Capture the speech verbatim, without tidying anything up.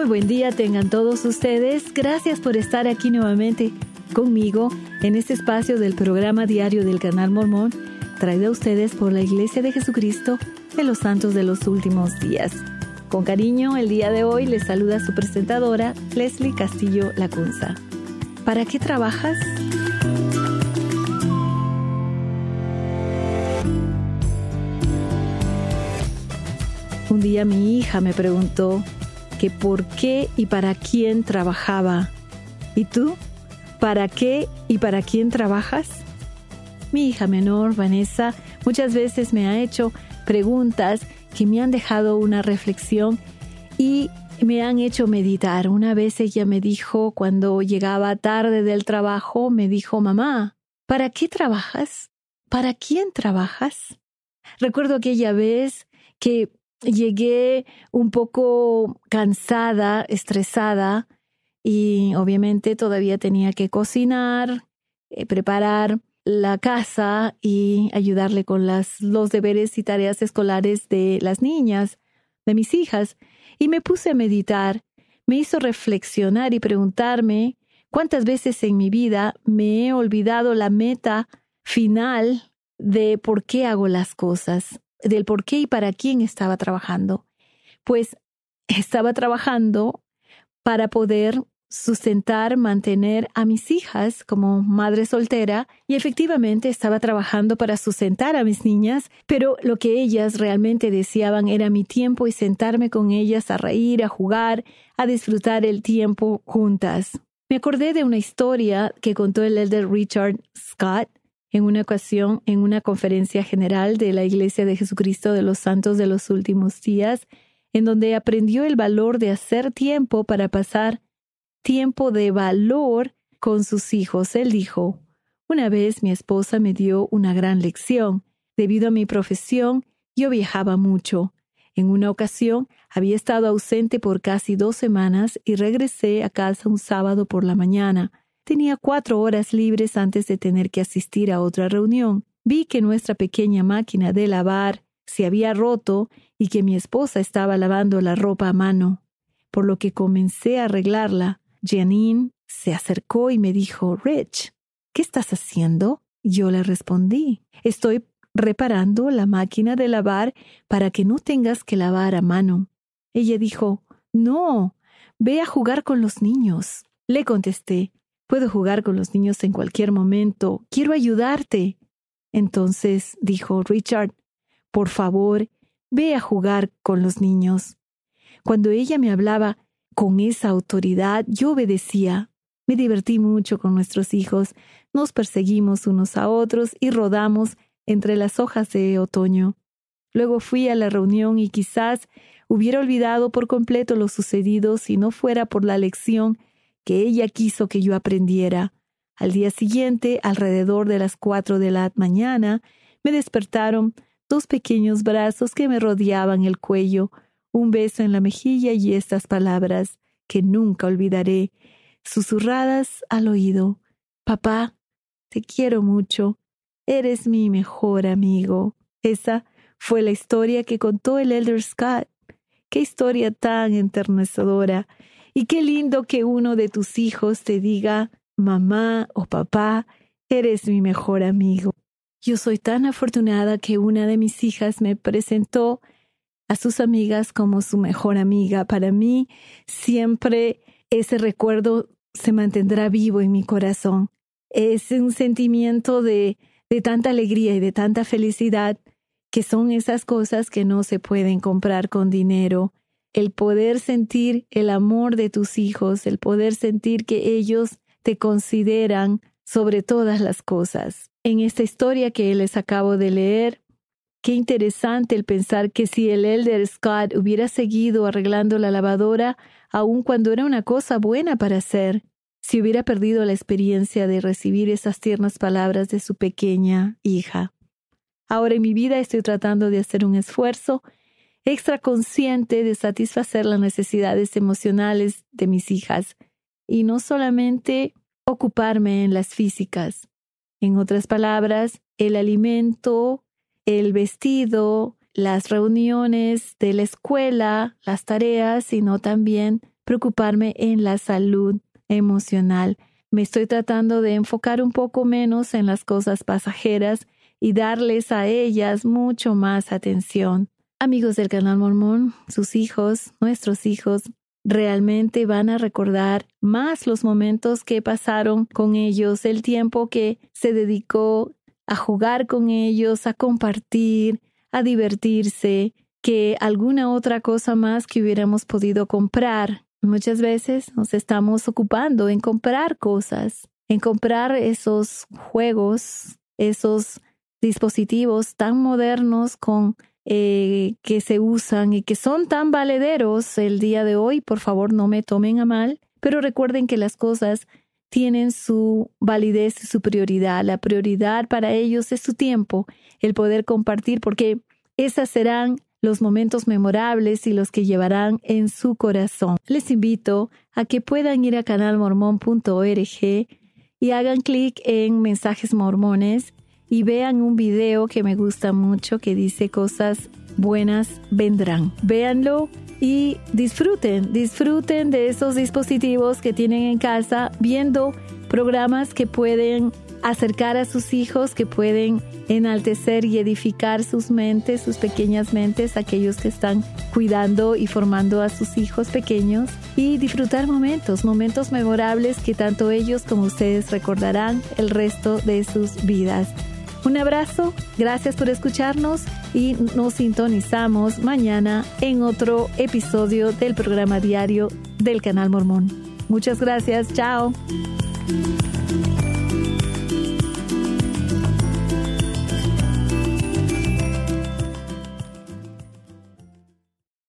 Muy buen día tengan todos ustedes. Gracias por estar aquí nuevamente conmigo en este espacio del programa diario del Canal Mormón, traído a ustedes por la Iglesia de Jesucristo de los Santos de los Últimos Días. Con cariño, el día de hoy les saluda su presentadora, Leslie Castillo Lacunza. ¿Para qué trabajas? Un día mi hija me preguntó que por qué y para quién trabajaba. ¿Y tú? ¿Para qué y para quién trabajas? Mi hija menor, Vanessa, muchas veces me ha hecho preguntas que me han dejado una reflexión y me han hecho meditar. Una vez ella me dijo, cuando llegaba tarde del trabajo, me dijo, mamá, ¿para qué trabajas? ¿Para quién trabajas? Recuerdo aquella vez que llegué un poco cansada, estresada, y obviamente todavía tenía que cocinar, eh, preparar la casa y ayudarle con las, los deberes y tareas escolares de las niñas, de mis hijas. Y me puse a meditar. Me hizo reflexionar y preguntarme cuántas veces en mi vida me he olvidado la meta final de por qué hago las cosas, del por qué y para quién estaba trabajando. Pues estaba trabajando para poder sustentar, mantener a mis hijas como madre soltera, y efectivamente estaba trabajando para sustentar a mis niñas, pero lo que ellas realmente deseaban era mi tiempo y sentarme con ellas a reír, a jugar, a disfrutar el tiempo juntas. Me acordé de una historia que contó el elder Richard Scott en una ocasión en una conferencia general de la Iglesia de Jesucristo de los Santos de los Últimos Días, en donde aprendió el valor de hacer tiempo para pasar tiempo de valor con sus hijos. Él dijo, una vez mi esposa me dio una gran lección. Debido a mi profesión, yo viajaba mucho. En una ocasión, había estado ausente por casi dos semanas y regresé a casa un sábado por la mañana. Tenía cuatro horas libres antes de tener que asistir a otra reunión. Vi que nuestra pequeña máquina de lavar se había roto y que mi esposa estaba lavando la ropa a mano, por lo que comencé a arreglarla. Janine se acercó y me dijo, Rich, ¿qué estás haciendo? Yo le respondí, estoy reparando la máquina de lavar para que no tengas que lavar a mano. Ella dijo, no, ve a jugar con los niños. Le contesté, puedo jugar con los niños en cualquier momento, quiero ayudarte. Entonces dijo Richard, por favor, ve a jugar con los niños. Cuando ella me hablaba con esa autoridad, yo obedecía. Me divertí mucho con nuestros hijos. Nos perseguimos unos a otros y rodamos entre las hojas de otoño. Luego fui a la reunión y quizás hubiera olvidado por completo lo sucedido si no fuera por la lección que ella quiso que yo aprendiera. Al día siguiente, alrededor de las cuatro de la mañana, me despertaron dos pequeños brazos que me rodeaban el cuello, un beso en la mejilla y estas palabras que nunca olvidaré, susurradas al oído. Papá, te quiero mucho. Eres mi mejor amigo. Esa fue la historia que contó el elder Scott. Qué historia tan enternecedora. Y qué lindo que uno de tus hijos te diga, mamá o papá, eres mi mejor amigo. Yo soy tan afortunada que una de mis hijas me presentó a sus amigas como su mejor amiga. Para mí, siempre ese recuerdo se mantendrá vivo en mi corazón. Es un sentimiento de, de tanta alegría y de tanta felicidad, que son esas cosas que no se pueden comprar con dinero. El poder sentir el amor de tus hijos, el poder sentir que ellos te consideran sobre todas las cosas. En esta historia que les acabo de leer, qué interesante el pensar que si el elder Scott hubiera seguido arreglando la lavadora, aun cuando era una cosa buena para hacer, si hubiera perdido la experiencia de recibir esas tiernas palabras de su pequeña hija. Ahora en mi vida estoy tratando de hacer un esfuerzo extra consciente de satisfacer las necesidades emocionales de mis hijas y no solamente ocuparme en las físicas. En otras palabras, el alimento, el vestido, las reuniones de la escuela, las tareas, sino también preocuparme en la salud emocional. Me estoy tratando de enfocar un poco menos en las cosas pasajeras y darles a ellas mucho más atención. Amigos del Canal Mormón, sus hijos, nuestros hijos, realmente van a recordar más los momentos que pasaron con ellos, el tiempo que se dedicó a jugar con ellos, a compartir, a divertirse, que alguna otra cosa más que hubiéramos podido comprar. Muchas veces nos estamos ocupando en comprar cosas, en comprar esos juegos, esos dispositivos tan modernos con eh, que se usan y que son tan valederos el día de hoy. Por favor, no me tomen a mal, pero recuerden que las cosas tienen su validez y su prioridad. La prioridad para ellos es su tiempo, el poder compartir, porque esas serán los momentos memorables y los que llevarán en su corazón. Les invito a que puedan ir a canal mormón punto org y hagan clic en Mensajes Mormones y vean un video que me gusta mucho que dice cosas buenas vendrán. Véanlo y disfruten, disfruten de esos dispositivos que tienen en casa, viendo programas que pueden acercar a sus hijos, que pueden enaltecer y edificar sus mentes, sus pequeñas mentes, aquellos que están cuidando y formando a sus hijos pequeños, y disfrutar momentos, momentos memorables que tanto ellos como ustedes recordarán el resto de sus vidas. Un abrazo, gracias por escucharnos y nos sintonizamos mañana en otro episodio del programa diario del Canal Mormón. Muchas gracias, chao.